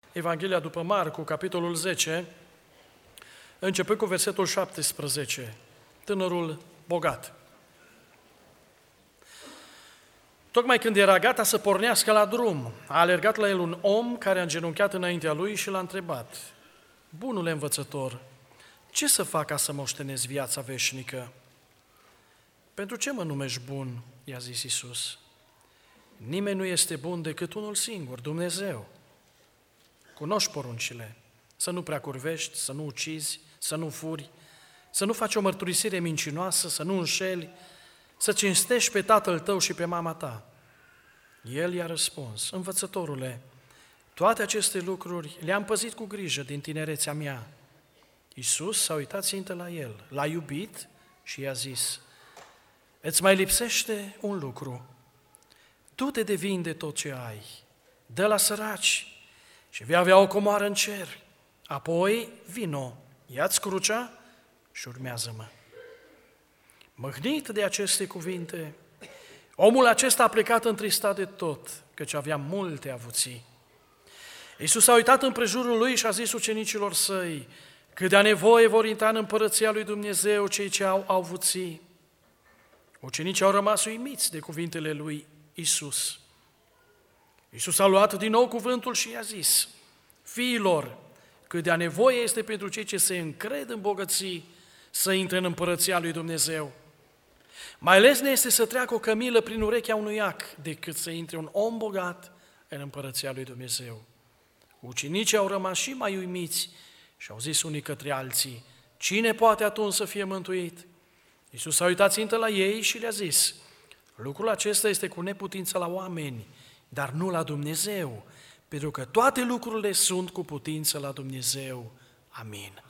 Evanghelia după Marcu, capitolul 10, începând cu versetul 17, tânărul bogat. Tocmai când era gata să pornească la drum, a alergat la el un om care a îngenunchiat înaintea lui și l-a întrebat: Bunule învățător, ce să fac ca să moștenesc viața veșnică? Pentru ce mă numești bun? I-a zis Iisus. Nimeni nu este bun decât unul singur, Dumnezeu. Cunoști poruncile: să nu prea curvești, să nu ucizi, să nu furi, să nu faci o mărturisire mincinoasă, să nu înșeli, să cinstești pe tatăl tău și pe mama ta. El i-a răspuns: Învățătorule, toate aceste lucruri le-am păzit cu grijă din tinerețea mea. Iisus s-a uitat țintă la el, l-a iubit și i-a zis: Îți mai lipsește un lucru. Du-te de vinde tot ce ai, dă la săraci și vei avea o comoară în cer. Apoi vino, ia-ți crucea și urmează-mă. Mâhnit de aceste cuvinte, omul acesta a plecat întristat de tot, căci avea multe avuții. Iisus a uitat împrejurul lui și a zis ucenicilor săi: cât de-a nevoie vor intra în împărăția lui Dumnezeu cei ce au avuții. Ucenicii au rămas uimiți de cuvintele lui Iisus. Iisus a luat din nou cuvântul și i-a zis: Fiilor, cât de-a nevoie este pentru cei ce se încred în bogății să intre în împărăția lui Dumnezeu. Mai lesne este să treacă o cămilă prin urechea unui ac decât să intre un om bogat în împărăția lui Dumnezeu. Ucenicii au rămas și mai uimiți și au zis unii către alții: Cine poate atunci să fie mântuit? Iisus s-a uitat țintă la ei și le-a zis: Lucrul acesta este cu neputință la oameni, dar nu la Dumnezeu, pentru că toate lucrurile sunt cu putință la Dumnezeu. Amin.